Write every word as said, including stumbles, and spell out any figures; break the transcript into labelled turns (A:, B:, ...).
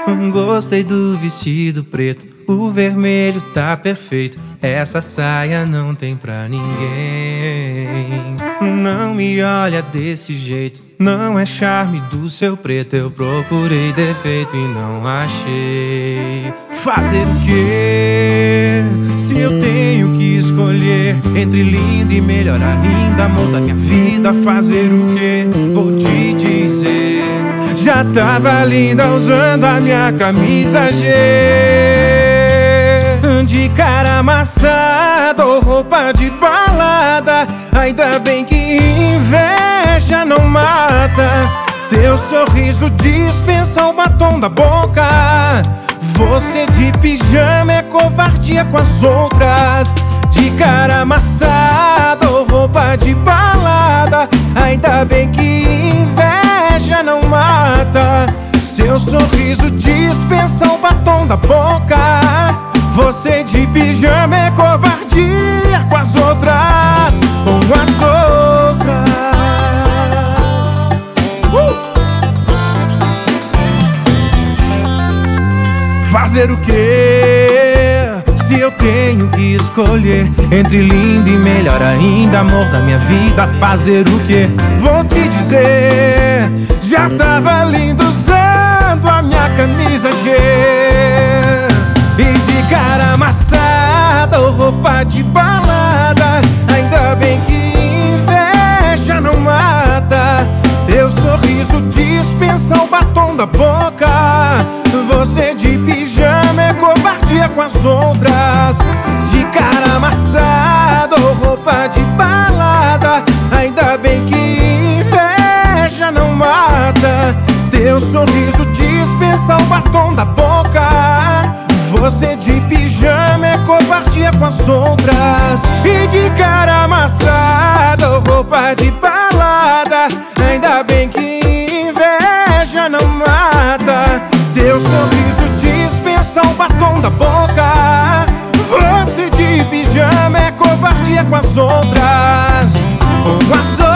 A: Gostei do vestido preto, o vermelho tá perfeito. Essa saia não tem pra ninguém. Não me olha desse jeito, não é charme do seu preto. Eu procurei defeito e não achei. Fazer o quê? Se eu tenho que escolher entre lindo e melhor ainda, amor da minha vida. Fazer o quê? Vou te dizer, já tava linda usando a minha camisa G. De cara amassada ou roupa de balada, ainda bem que inveja não mata. Teu sorriso dispensa o batom da boca. Você de pijama é covardia com as outras. De cara amassada ou roupa de balada, ainda bem que inveja não mata. Seu sorriso dispensa o batom da boca. Você de pijama é covardia com as outras, com as outras. uh! Fazer o quê? Se eu tenho que escolher entre lindo e melhor ainda, amor da minha vida. Fazer o quê? Vou te dizer, já tava lindo usando a minha camisa G. E de cara amassada ou roupa de balada, ainda bem que inveja não mata. Teu sorriso dispensa o batom da boca. Você de pijama é covardia com as outras. De cara amassada ou roupa de balada, ainda bem que inveja não mata. Teu sorriso dispensa o batom da boca. Você de pijama é covardia com as outras. E de cara amassada ou roupa de balada, ainda bem que inveja não mata. Teu sorriso dispensa o batom da boca. Você de pijama é covardia com as outras, com as outras.